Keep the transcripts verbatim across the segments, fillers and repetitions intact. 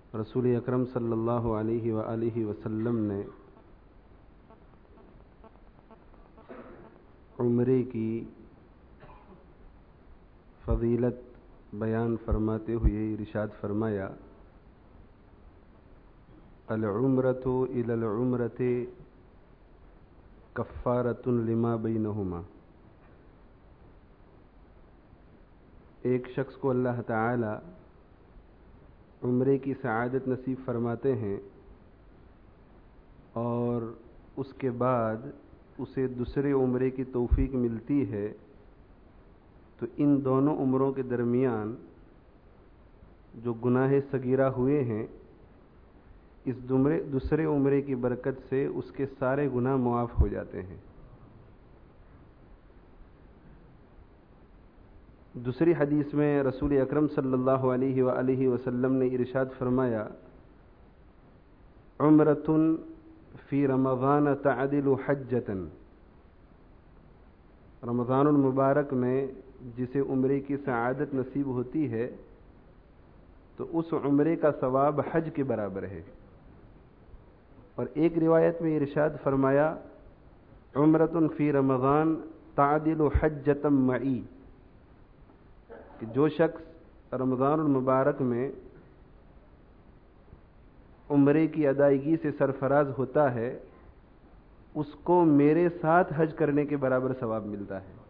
رسول اکرم صلی اللہ علیہ وآلہ وسلم نے عمرے کی فضیلت بیان فرماتے ہوئے ارشاد فرمایا، العمرۃ الی العمرۃ کفارۃ لما بینہما۔ ایک شخص کو اللہ تعالی عمرے کی سعادت نصیب فرماتے ہیں اور اس کے بعد اسے دوسرے عمرے کی توفیق ملتی ہے، تو ان دونوں عمروں کے درمیان جو گناہ صغیرہ ہوئے ہیں، اس دوسرے عمرے کی برکت سے اس کے سارے گناہ معاف ہو جاتے ہیں۔ دوسری حدیث میں رسول اکرم صلی اللہ علیہ وآلہ وسلم نے ارشاد فرمایا، عمرۃ فی رمضان تعدل حجۃ۔ رمضان المبارک میں جسے عمرے کی سعادت نصیب ہوتی ہے تو اس عمرے کا ثواب حج کے برابر ہے۔ اور ایک روایت میں ارشاد فرمایا، عمرۃ فی رمضان تعدل حجۃ معی، کہ جو شخص رمضان المبارک میں عمرے کی ادائیگی سے سرفراز ہوتا ہے، اس کو میرے ساتھ حج کرنے کے برابر ثواب ملتا ہے۔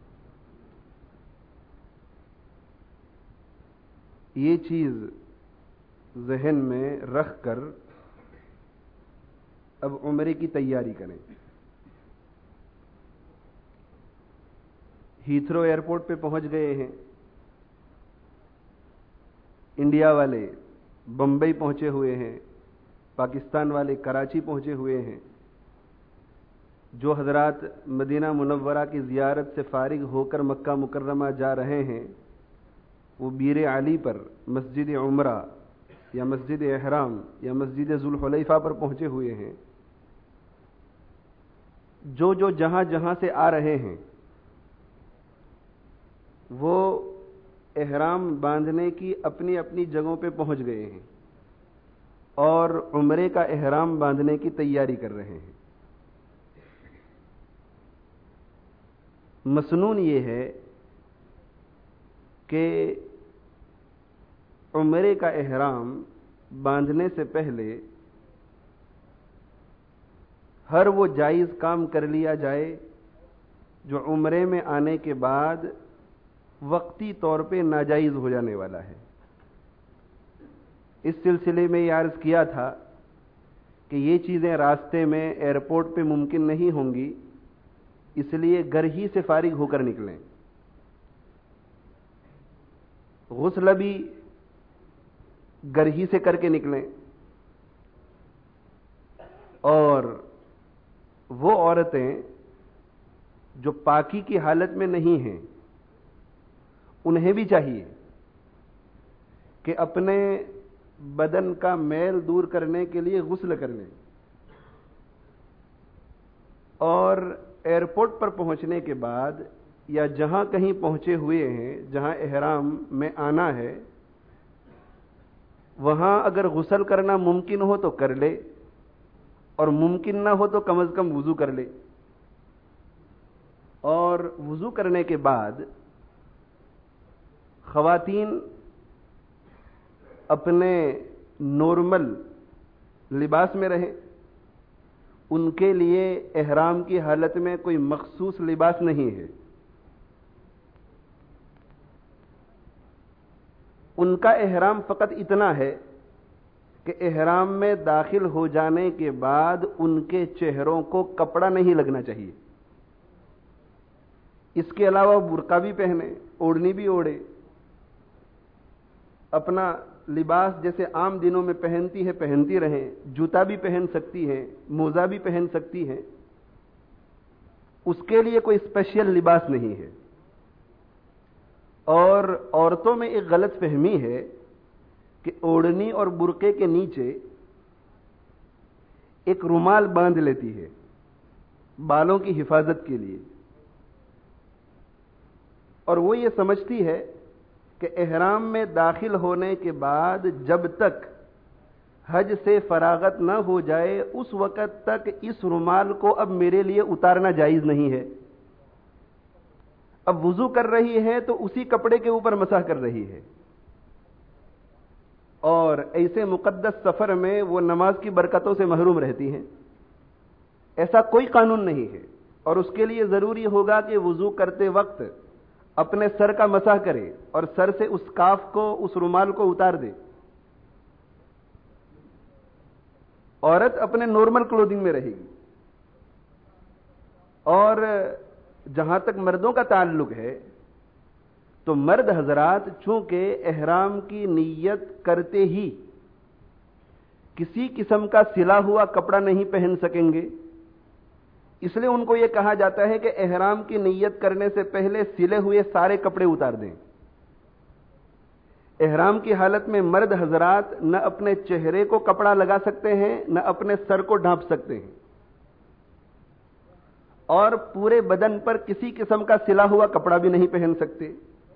یہ چیز ذہن میں رکھ کر اب عمرے کی تیاری کریں۔ ہیتھرو ایئرپورٹ پہ پہنچ گئے ہیں، انڈیا والے بمبئی پہنچے ہوئے ہیں، پاکستان والے کراچی پہنچے ہوئے ہیں۔ جو حضرات مدینہ منورہ کی زیارت سے فارغ ہو کر مکہ مکرمہ جا رہے ہیں، وہ بیر علی پر مسجد عمرہ یا مسجد احرام یا مسجد ذوالحلیفہ پر پہنچے ہوئے ہیں۔ جو جو جہاں جہاں سے آ رہے ہیں وہ احرام باندھنے کی اپنی اپنی جگہوں پہ پہنچ گئے ہیں اور عمرے کا احرام باندھنے کی تیاری کر رہے ہیں۔ مسنون یہ ہے کہ عمرے کا احرام باندھنے سے پہلے ہر وہ جائز کام کر لیا جائے جو عمرے میں آنے کے بعد وقتی طور پہ ناجائز ہو جانے والا ہے۔ اس سلسلے میں یہ عرض کیا تھا کہ یہ چیزیں راستے میں ایئرپورٹ پہ ممکن نہیں ہوں گی، اس لیے گھر ہی سے فارغ ہو کر نکلیں۔ غسل بھی گھر ہی سے کر کے نکلیں، اور وہ عورتیں جو پاکی کی حالت میں نہیں ہیں انہیں بھی چاہیے کہ اپنے بدن کا میل دور کرنے کے لیے غسل کر لیں، اور ایئرپورٹ پر پہنچنے کے بعد یا جہاں کہیں پہنچے ہوئے ہیں جہاں احرام میں آنا ہے، وہاں اگر غسل کرنا ممکن ہو تو کر لے، اور ممکن نہ ہو تو کم از کم وضو کر لے۔ اور وضو کرنے کے بعد خواتین اپنے نارمل لباس میں رہیں، ان کے لیے احرام کی حالت میں کوئی مخصوص لباس نہیں ہے۔ ان کا احرام فقط اتنا ہے کہ احرام میں داخل ہو جانے کے بعد ان کے چہروں کو کپڑا نہیں لگنا چاہیے۔ اس کے علاوہ برقع بھی پہنے، اوڑھنی بھی اوڑھے، اپنا لباس جیسے عام دنوں میں پہنتی ہے پہنتی رہیں، جوتا بھی پہن سکتی ہیں، موزہ بھی پہن سکتی ہیں، اس کے لیے کوئی اسپیشل لباس نہیں ہے۔ اور عورتوں میں ایک غلط فہمی ہے کہ اوڑھنی اور برقعے کے نیچے ایک رومال باندھ لیتی ہے بالوں کی حفاظت کے لیے، اور وہ یہ سمجھتی ہے کہ احرام میں داخل ہونے کے بعد جب تک حج سے فراغت نہ ہو جائے اس وقت تک اس رومال کو اب میرے لیے اتارنا جائز نہیں ہے. اب وضو کر رہی ہے تو اسی کپڑے کے اوپر مسح کر رہی ہے, اور ایسے مقدس سفر میں وہ نماز کی برکتوں سے محروم رہتی ہیں. ایسا کوئی قانون نہیں ہے, اور اس کے لیے ضروری ہوگا کہ وضو کرتے وقت اپنے سر کا مسح کرے اور سر سے اس کاف کو, اس رومال کو اتار دے. عورت اپنے نارمل کلودنگ میں رہے گی, اور جہاں تک مردوں کا تعلق ہے تو مرد حضرات چونکہ احرام کی نیت کرتے ہی کسی قسم کا سلا ہوا کپڑا نہیں پہن سکیں گے, اس لیے ان کو یہ کہا جاتا ہے کہ احرام کی نیت کرنے سے پہلے سلے ہوئے سارے کپڑے اتار دیں. احرام کی حالت میں مرد حضرات نہ اپنے چہرے کو کپڑا لگا سکتے ہیں نہ اپنے سر کو ڈھانپ سکتے ہیں, اور پورے بدن پر کسی قسم کا سلا ہوا کپڑا بھی نہیں پہن سکتے.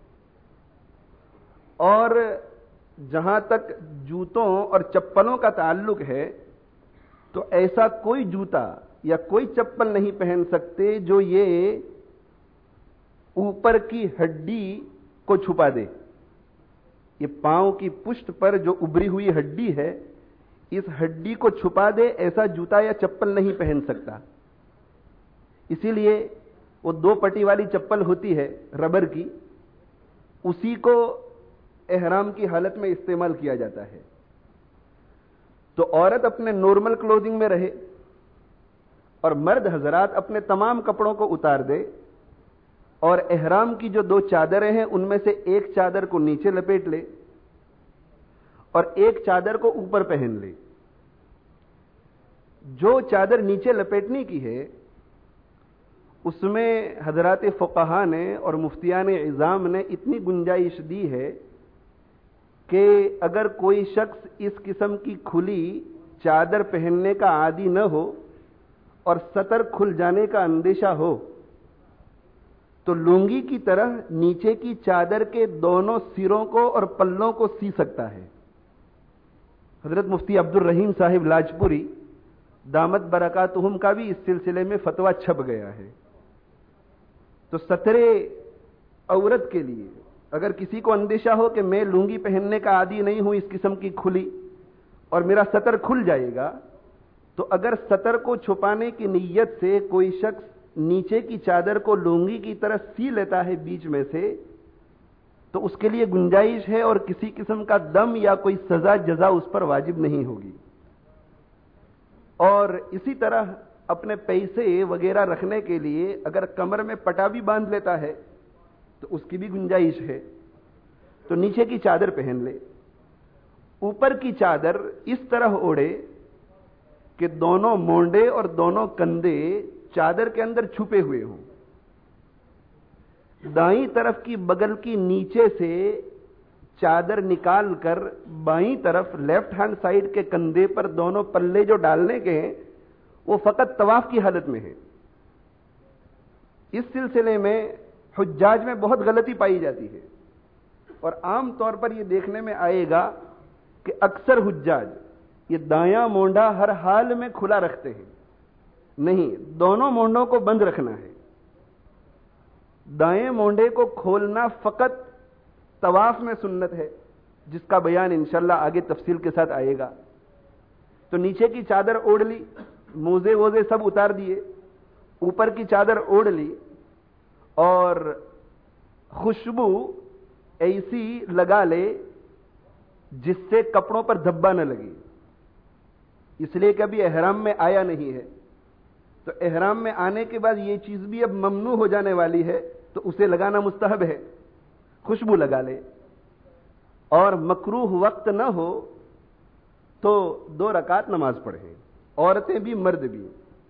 اور جہاں تک جوتوں اور چپلوں کا تعلق ہے تو ایسا کوئی جوتا یا کوئی چپل نہیں پہن سکتے جو یہ اوپر کی ہڈی کو چھپا دے. یہ پاؤں کی پشت پر جو ابری ہوئی ہڈی ہے, اس ہڈی کو چھپا دے ایسا جوتا یا چپل نہیں پہن سکتا. اسی لیے وہ دو پٹی والی چپل ہوتی ہے ربر کی, اسی کو احرام کی حالت میں استعمال کیا جاتا ہے. تو عورت اپنے نارمل کلوزنگ میں رہے اور مرد حضرات اپنے تمام کپڑوں کو اتار دے, اور احرام کی جو دو چادریں ہیں ان میں سے ایک چادر کو نیچے لپیٹ لے اور ایک چادر کو اوپر پہن لے. جو چادر نیچے لپیٹنے کی ہے اس میں حضرات فقہا نے اور مفتیان عظام نے اتنی گنجائش دی ہے کہ اگر کوئی شخص اس قسم کی کھلی چادر پہننے کا عادی نہ ہو اور سطر کھل جانے کا اندیشہ ہو تو لونگی کی طرح نیچے کی چادر کے دونوں سروں کو اور پلوں کو سی سکتا ہے. حضرت مفتی عبد الرحیم صاحب لاجپوری دامت برکاتہم کا بھی اس سلسلے میں فتویٰ چھپ گیا ہے. تو سترے عورت کے لیے اگر کسی کو اندیشہ ہو کہ میں لونگی پہننے کا عادی نہیں ہوں اس قسم کی کھلی اور میرا سطر کھل جائے گا, تو اگر سطر کو چھپانے کی نیت سے کوئی شخص نیچے کی چادر کو لونگی کی طرح سی لیتا ہے بیچ میں سے, تو اس کے لیے گنجائش ہے اور کسی قسم کا دم یا کوئی سزا جزا اس پر واجب نہیں ہوگی. اور اسی طرح اپنے پیسے وغیرہ رکھنے کے لیے اگر کمر میں پٹا بھی باندھ لیتا ہے تو اس کی بھی گنجائش ہے. تو نیچے کی چادر پہن لے, اوپر کی چادر اس طرح اوڑھے کہ دونوں مونڈے اور دونوں کندھے چادر کے اندر چھپے ہوئے ہوں. دائیں طرف کی بغل کی نیچے سے چادر نکال کر بائیں طرف لیفٹ ہینڈ سائیڈ کے کندھے پر دونوں پلے جو ڈالنے کے ہیں وہ فقط طواف کی حالت میں ہے. اس سلسلے میں حجاج میں بہت غلطی پائی جاتی ہے, اور عام طور پر یہ دیکھنے میں آئے گا کہ اکثر حجاج یہ دایاں مونڈا ہر حال میں کھلا رکھتے ہیں. نہیں, دونوں مونڈوں کو بند رکھنا ہے. دائیں مونڈے کو کھولنا فقط طواف میں سنت ہے, جس کا بیان انشاءاللہ آگے تفصیل کے ساتھ آئے گا. تو نیچے کی چادر اوڑھ لی, موزے ووزے سب اتار دیے, اوپر کی چادر اوڑھ لی, اور خوشبو ایسی لگا لے جس سے کپڑوں پر دھبا نہ لگے, اس لیے کہ ابھی احرام میں آیا نہیں ہے. تو احرام میں آنے کے بعد یہ چیز بھی اب ممنوع ہو جانے والی ہے, تو اسے لگانا مستحب ہے. خوشبو لگا لے, اور مکروہ وقت نہ ہو تو دو رکعت نماز پڑھیں, عورتیں بھی مرد بھی.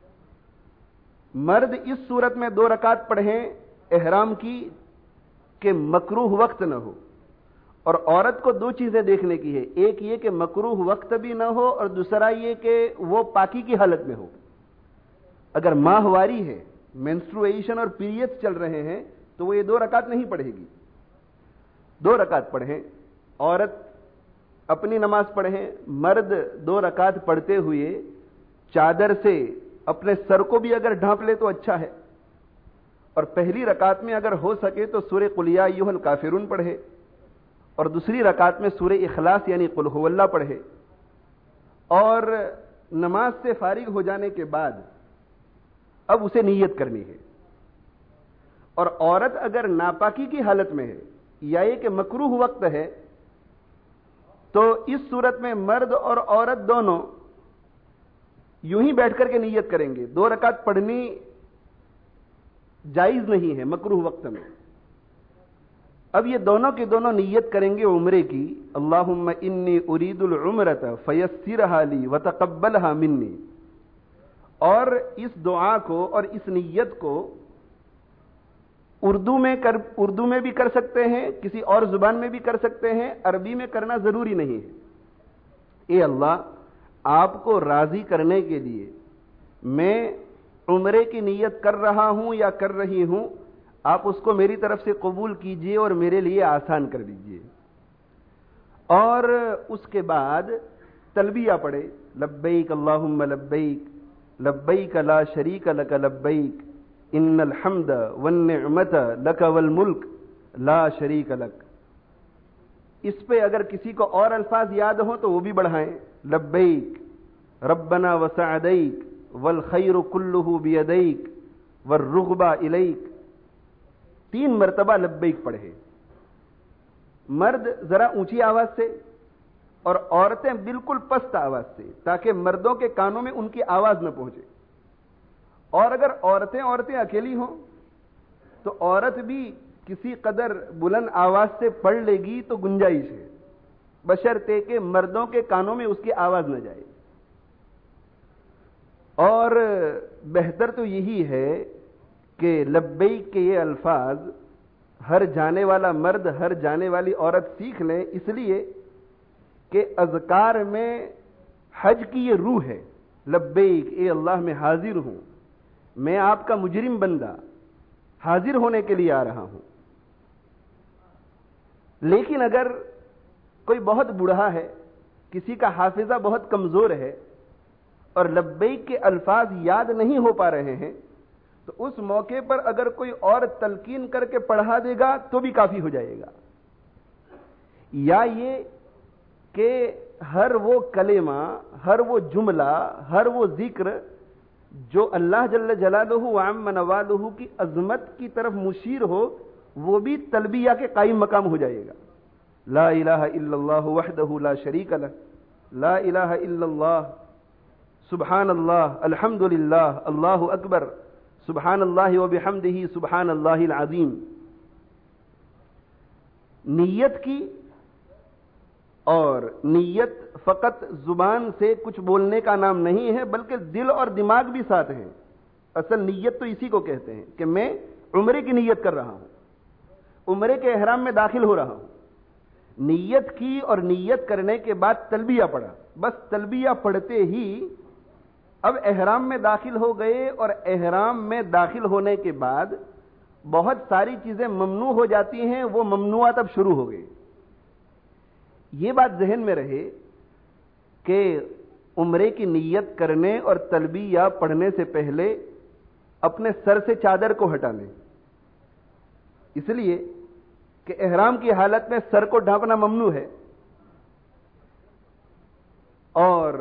مرد اس صورت میں دو رکعت پڑھیں احرام کی کہ مکروہ وقت نہ ہو, اور عورت کو دو چیزیں دیکھنے کی ہے. ایک یہ کہ مکروہ وقت بھی نہ ہو, اور دوسرا یہ کہ وہ پاکی کی حالت میں ہو. اگر ماہواری ہے, مینسٹرویشن اور پیریڈز چل رہے ہیں, تو وہ یہ دو رکعت نہیں پڑھے گی. دو رکعت پڑھیں. عورت اپنی نماز پڑھیں، مرد دو رکعت پڑھتے ہوئے چادر سے اپنے سر کو بھی اگر ڈھانپ لے تو اچھا ہے، اور پہلی رکعت میں اگر ہو سکے تو سورہ قل یا ایھا الکافرون پڑھے، اور دوسری رکعت میں سورہ اخلاص یعنی قل ھو اللہ پڑھے، اور نماز سے فارغ ہو جانے کے بعد اب اسے نیت کرنی ہے۔ اور عورت اگر ناپاکی کی حالت میں ہے یا یہ کہ مکروہ وقت ہے تو اس صورت میں مرد اور عورت دونوں یوں ہی بیٹھ کر کے نیت کریں گے، دو رکعت پڑھنی جائز نہیں ہے مکروہ وقت میں۔ اب یہ دونوں کے دونوں نیت کریں گے عمرے کی، اللہم انی ارید العمرۃ فیسرھا لی وتقبلھا منی، اور اس دعا کو اور اس نیت کو اردو میں کر اردو میں بھی کر سکتے ہیں، کسی اور زبان میں بھی کر سکتے ہیں، عربی میں کرنا ضروری نہیں ہے۔ اے اللہ، آپ کو راضی کرنے کے لیے میں عمرے کی نیت کر رہا ہوں یا کر رہی ہوں، آپ اس کو میری طرف سے قبول کیجئے اور میرے لیے آسان کر دیجئے۔ اور اس کے بعد تلبیہ پڑھے، لبیک اللہم لبیک لبیک لا شریک لک لبیک ان الحمد والنعمت لک والملک لا شریک لک۔ اس پہ اگر کسی کو اور الفاظ یاد ہوں تو وہ بھی بڑھائیں، لبیک ربنا وسعدیک والخیر کلہ بیدیک والرغبہ الیک، تین مرتبہ لبیک پڑھے، مرد ذرا اونچی آواز سے اور عورتیں بالکل پست آواز سے، تاکہ مردوں کے کانوں میں ان کی آواز نہ پہنچے، اور اگر عورتیں عورتیں اکیلی ہوں تو عورت بھی کسی قدر بلند آواز سے پڑھ لے گی تو گنجائش ہے، بشرطے کہ مردوں کے کانوں میں اس کی آواز نہ جائے۔ اور بہتر تو یہی ہے کہ لبیک کے یہ الفاظ ہر جانے والا مرد ہر جانے والی عورت سیکھ لیں، اس لیے کہ اذکار میں حج کی یہ روح ہے، لبیک اے اللہ میں حاضر ہوں، میں آپ کا مجرم بندہ حاضر ہونے کے لیے آ رہا ہوں۔ لیکن اگر کوئی بہت بوڑھا ہے، کسی کا حافظہ بہت کمزور ہے اور لبیک کے الفاظ یاد نہیں ہو پا رہے ہیں، تو اس موقع پر اگر کوئی اور تلقین کر کے پڑھا دے گا تو بھی کافی ہو جائے گا، یا یہ کہ ہر وہ کلمہ، ہر وہ جملہ، ہر وہ ذکر جو اللہ جل جلالہ وعم نوالہ کی عظمت کی طرف مشیر ہو، وہ بھی تلبیہ کے قائم مقام ہو جائے گا۔ لا الہ الا اللہ وحدہ لا شریک لہ، لا الہ الا اللہ، سبحان اللہ، الحمد للہ، اللہ اکبر، سبحان اللہ وبحمدہ، سبحان اللہ العظیم۔ نیت کی، اور نیت فقط زبان سے کچھ بولنے کا نام نہیں ہے، بلکہ دل اور دماغ بھی ساتھ ہیں۔ اصل نیت تو اسی کو کہتے ہیں کہ میں عمرے کی نیت کر رہا ہوں، عمرے کے احرام میں داخل ہو رہا ہوں، نیت کی اور نیت کرنے کے بعد تلبیہ پڑھا، بس تلبیہ پڑھتے ہی اب احرام میں داخل ہو گئے، اور احرام میں داخل ہونے کے بعد بہت ساری چیزیں ممنوع ہو جاتی ہیں، وہ ممنوعات اب شروع ہو گئی۔ یہ بات ذہن میں رہے کہ عمرے کی نیت کرنے اور تلبیہ پڑھنے سے پہلے اپنے سر سے چادر کو ہٹا لیں، اس لیے کہ احرام کی حالت میں سر کو ڈھانپنا ممنوع ہے۔ اور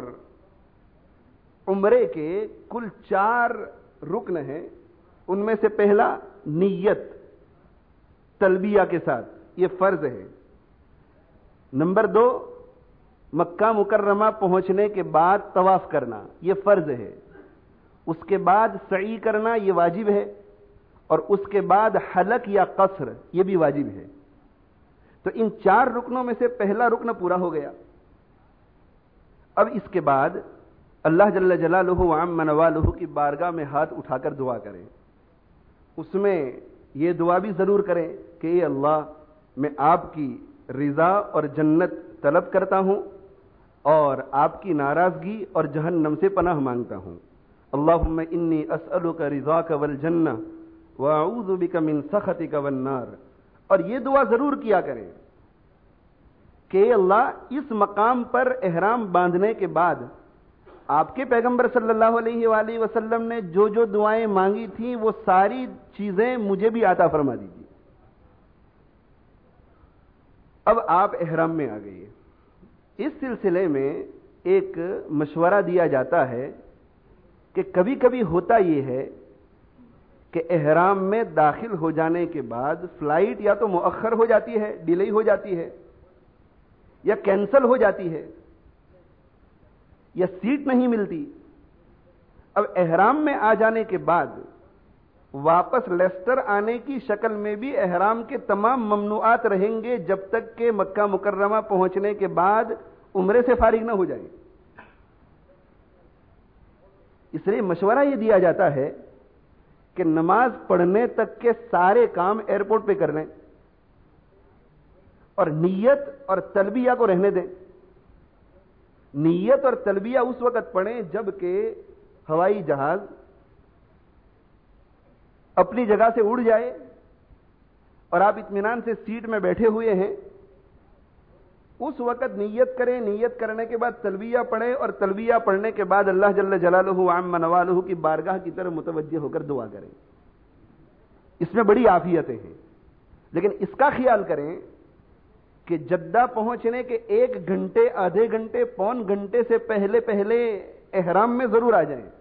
عمرے کے کل چار رکن ہیں، ان میں سے پہلا نیت تلبیہ کے ساتھ، یہ فرض ہے۔ نمبر دو، مکہ مکرمہ پہنچنے کے بعد طواف کرنا، یہ فرض ہے۔ اس کے بعد سعی کرنا، یہ واجب ہے، اور اس کے بعد حلق یا قصر، یہ بھی واجب ہے۔ تو ان چار رکنوں میں سے پہلا رکن پورا ہو گیا۔ اب اس کے بعد اللہ جل جلالہ وعم نوالہ کی بارگاہ میں ہاتھ اٹھا کر دعا کریں، اس میں یہ دعا بھی ضرور کریں کہ اے اللہ، میں آپ کی رضا اور جنت طلب کرتا ہوں اور آپ کی ناراضگی اور جہنم سے پناہ مانگتا ہوں۔ اللہم انی اسألک رضاک والجنہ واعوذ بک من سخطک والنار۔ اور یہ دعا ضرور کیا کریں کہ اللہ اس مقام پر احرام باندھنے کے بعد آپ کے پیغمبر صلی اللہ علیہ وآلہ وسلم نے جو جو دعائیں مانگی تھیں وہ ساری چیزیں مجھے بھی عطا فرما دیجیے۔ اب آپ احرام میں آ گئے۔ اس سلسلے میں ایک مشورہ دیا جاتا ہے کہ کبھی کبھی ہوتا یہ ہے کہ احرام میں داخل ہو جانے کے بعد فلائٹ یا تو مؤخر ہو جاتی ہے، ڈیلے ہو جاتی ہے، یا کینسل ہو جاتی ہے، یا سیٹ نہیں ملتی۔ اب احرام میں آ جانے کے بعد واپس لیسٹر آنے کی شکل میں بھی احرام کے تمام ممنوعات رہیں گے جب تک کہ مکہ مکرمہ پہنچنے کے بعد عمرے سے فارغ نہ ہو جائیں۔ اس لیے مشورہ یہ دیا جاتا ہے کہ نماز پڑھنے تک کے سارے کام ایئرپورٹ پہ کر لیں اور نیت اور تلبیہ کو رہنے دیں۔ نیت اور تلبیہ اس وقت پڑھیں جب کہ ہوائی جہاز اپنی جگہ سے اڑ جائے اور آپ اطمینان سے سیٹ میں بیٹھے ہوئے ہیں، اس وقت نیت کریں، نیت کرنے کے بعد تلبیہ پڑھیں اور تلبیہ پڑھنے کے بعد اللہ جل جلالہ وعم نوالہ کی بارگاہ کی طرف متوجہ ہو کر دعا کریں۔ اس میں بڑی عافیتیں ہیں، لیکن اس کا خیال کریں کہ جدہ پہنچنے کے ایک گھنٹے، آدھے گھنٹے، پون گھنٹے سے پہلے پہلے احرام میں ضرور آ جائیں۔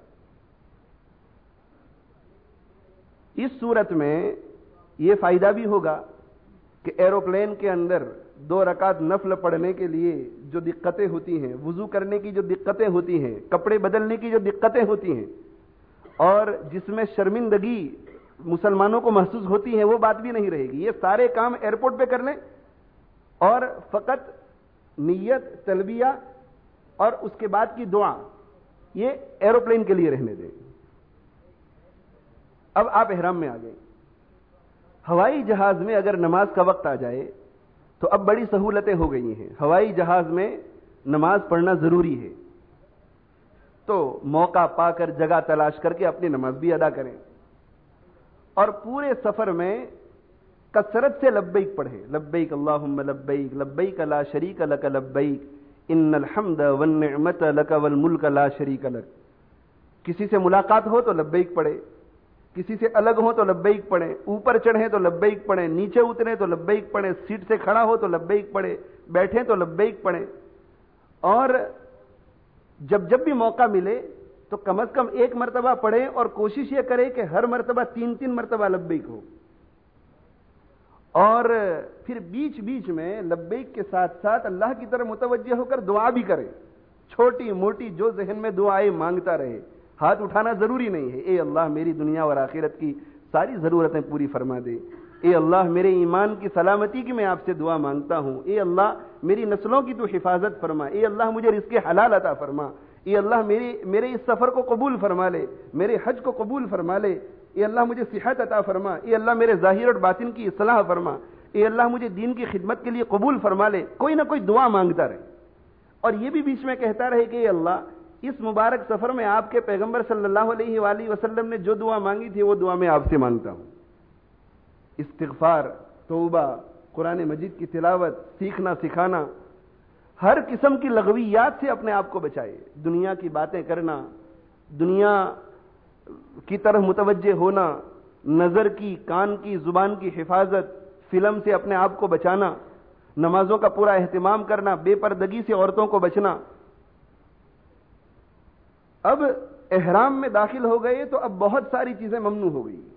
اس صورت میں یہ فائدہ بھی ہوگا کہ ایروپلین کے اندر دو رکعت نفل پڑھنے کے لیے جو دقتیں ہوتی ہیں، وضو کرنے کی جو دقتیں ہوتی ہیں، کپڑے بدلنے کی جو دقتیں ہوتی ہیں، اور جس میں شرمندگی مسلمانوں کو محسوس ہوتی ہے، وہ بات بھی نہیں رہے گی۔ یہ سارے کام ایئرپورٹ پہ کر لیں اور فقط نیت، تلبیہ اور اس کے بعد کی دعا یہ ایروپلین کے لیے رہنے دیں۔ اب آپ احرام میں آ گئے۔ ہوائی جہاز میں اگر نماز کا وقت آ جائے تو اب بڑی سہولتیں ہو گئی ہیں۔ ہوائی جہاز میں نماز پڑھنا ضروری ہے، تو موقع پا کر جگہ تلاش کر کے اپنی نماز بھی ادا کریں اور پورے سفر میں کثرت سے لبیک پڑھیں۔ لبیک اللہم لبیک، لبیک لا شریک لک لبیک، ان الحمد والنعمت لک والملک لا شریک لک۔ کسی سے ملاقات ہو تو لبیک پڑھے، کسی سے الگ ہو تو لبیک پڑھیں، اوپر چڑھیں تو لبیک پڑھیں، نیچے اتریں تو لبیک پڑھیں، سیٹ سے کھڑا ہو تو لبیک پڑھیں، بیٹھیں تو لبیک پڑھیں، اور جب جب بھی موقع ملے تو کم از کم ایک مرتبہ پڑھیں اور کوشش یہ کریں کہ ہر مرتبہ تین تین مرتبہ لبیک ہو، اور پھر بیچ بیچ میں لبیک کے ساتھ ساتھ اللہ کی طرف متوجہ ہو کر دعا بھی کریں، چھوٹی موٹی جو ذہن میں دعائیں مانگتا رہے۔ ہاتھ اٹھانا ضروری نہیں ہے۔ اے اللہ میری دنیا اور آخرت کی ساری ضرورتیں پوری فرما دے۔ اے اللہ میرے ایمان کی سلامتی کی میں آپ سے دعا مانگتا ہوں۔ اے اللہ میری نسلوں کی تو حفاظت فرما۔ اے اللہ مجھے رزق حلال عطا فرما۔ اے اللہ میری میرے اس سفر کو قبول فرما لے، میرے حج کو قبول فرما لے۔ اے اللہ مجھے صحت عطا فرما۔ اے اللہ میرے ظاہر اور باطن کی اصلاح فرما۔ اے اللہ مجھے دین کی خدمت کے لیے قبول فرما لے۔ کوئی نہ کوئی دعا مانگتا رہے، اور یہ بھی بیچ میں کہتا رہے کہ اے اللہ اس مبارک سفر میں آپ کے پیغمبر صلی اللہ علیہ وآلہ وسلم نے جو دعا مانگی تھی وہ دعا میں آپ سے مانگتا ہوں۔ استغفار، توبہ، قرآن مجید کی تلاوت، سیکھنا سکھانا، ہر قسم کی لغویات سے اپنے آپ کو بچائے۔ دنیا کی باتیں کرنا، دنیا کی طرف متوجہ ہونا، نظر کی، کان کی، زبان کی حفاظت، فلم سے اپنے آپ کو بچانا، نمازوں کا پورا اہتمام کرنا، بے پردگی سے عورتوں کو بچنا۔ اب احرام میں داخل ہو گئے تو اب بہت ساری چیزیں ممنوع ہو گئی۔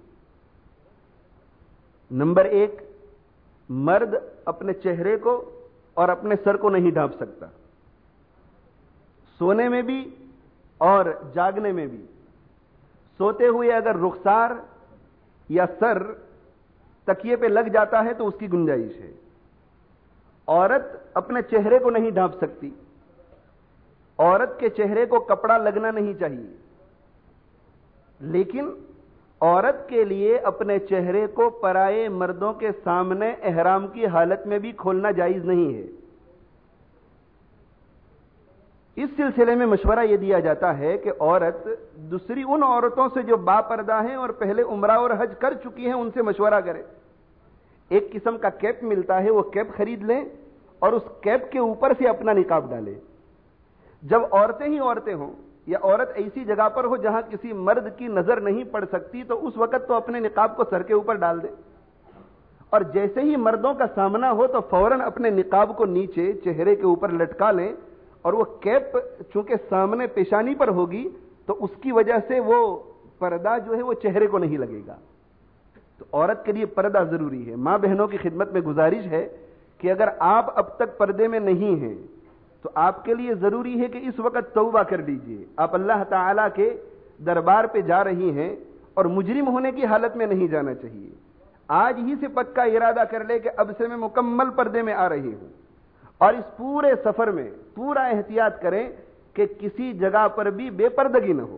نمبر ایک، مرد اپنے چہرے کو اور اپنے سر کو نہیں ڈھانپ سکتا، سونے میں بھی اور جاگنے میں بھی۔ سوتے ہوئے اگر رخسار یا سر تکیے پہ لگ جاتا ہے تو اس کی گنجائش ہے۔ عورت اپنے چہرے کو نہیں ڈھانپ سکتی، عورت کے چہرے کو کپڑا لگنا نہیں چاہیے، لیکن عورت کے لیے اپنے چہرے کو پرائے مردوں کے سامنے احرام کی حالت میں بھی کھولنا جائز نہیں ہے۔ اس سلسلے میں مشورہ یہ دیا جاتا ہے کہ عورت دوسری ان عورتوں سے جو با پردہ ہیں اور پہلے عمرہ اور حج کر چکی ہیں ان سے مشورہ کرے۔ ایک قسم کا کیپ ملتا ہے، وہ کیپ خرید لیں اور اس کیپ کے اوپر سے اپنا نقاب ڈالے. جب عورتیں ہی عورتیں ہوں یا عورت ایسی جگہ پر ہو جہاں کسی مرد کی نظر نہیں پڑ سکتی تو اس وقت تو اپنے نقاب کو سر کے اوپر ڈال دے, اور جیسے ہی مردوں کا سامنا ہو تو فوراً اپنے نقاب کو نیچے چہرے کے اوپر لٹکا لیں, اور وہ کیپ چونکہ سامنے پیشانی پر ہوگی تو اس کی وجہ سے وہ پردہ جو ہے وہ چہرے کو نہیں لگے گا. تو عورت کے لیے پردہ ضروری ہے. ماں بہنوں کی خدمت میں گزارش ہے کہ اگر آپ اب تک پردے میں نہیں ہیں تو آپ کے لیے ضروری ہے کہ اس وقت توبہ کر لیجئے. آپ اللہ تعالی کے دربار پہ جا رہی ہیں اور مجرم ہونے کی حالت میں نہیں جانا چاہیے. آج ہی سے پکا ارادہ کر لے کہ اب سے میں مکمل پردے میں آ رہی ہوں, اور اس پورے سفر میں پورا احتیاط کریں کہ کسی جگہ پر بھی بے پردگی نہ ہو.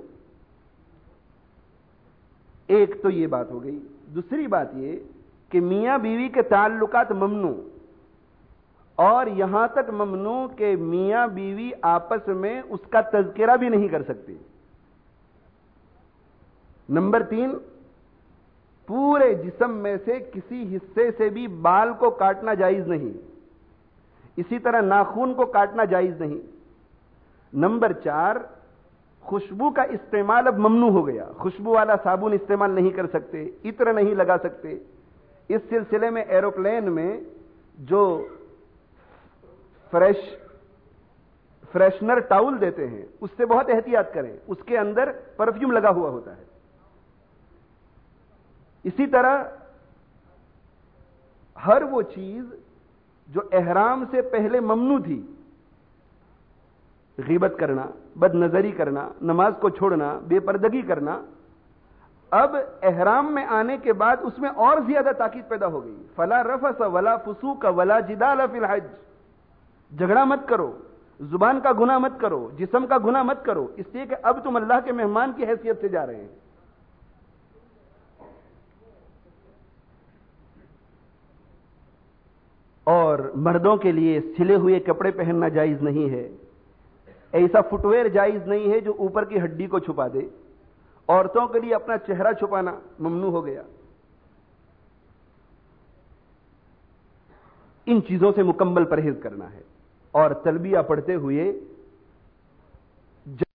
ایک تو یہ بات ہو گئی. دوسری بات یہ کہ میاں بیوی کے تعلقات ممنوع, اور یہاں تک ممنوع کہ میاں بیوی آپس میں اس کا تذکرہ بھی نہیں کر سکتے. نمبر تین, پورے جسم میں سے کسی حصے سے بھی بال کو کاٹنا جائز نہیں, اسی طرح ناخون کو کاٹنا جائز نہیں. نمبر چار, خوشبو کا استعمال اب ممنوع ہو گیا. خوشبو والا صابن استعمال نہیں کر سکتے, عطر نہیں لگا سکتے. اس سلسلے میں ایروپلین میں جو فریش فریشنر ٹاول دیتے ہیں اس سے بہت احتیاط کریں, اس کے اندر پرفیوم لگا ہوا ہوتا ہے. اسی طرح ہر وہ چیز جو احرام سے پہلے ممنوع تھی, غیبت کرنا, بد نظری کرنا, نماز کو چھوڑنا, بے پردگی کرنا, اب احرام میں آنے کے بعد اس میں اور زیادہ تاکید پیدا ہو گئی. فلا رفث ولا فسوق ولا جدال فی الحج, جھگڑا مت کرو, زبان کا گناہ مت کرو, جسم کا گناہ مت کرو, اس لیے کہ اب تم اللہ کے مہمان کی حیثیت سے جا رہے ہیں. اور مردوں کے لیے سلے ہوئے کپڑے پہننا جائز نہیں ہے. ایسا فٹ ویئر جائز نہیں ہے جو اوپر کی ہڈی کو چھپا دے. عورتوں کے لیے اپنا چہرہ چھپانا ممنوع ہو گیا. ان چیزوں سے مکمل پرہیز کرنا ہے. اور تلبیہ پڑھتے ہوئے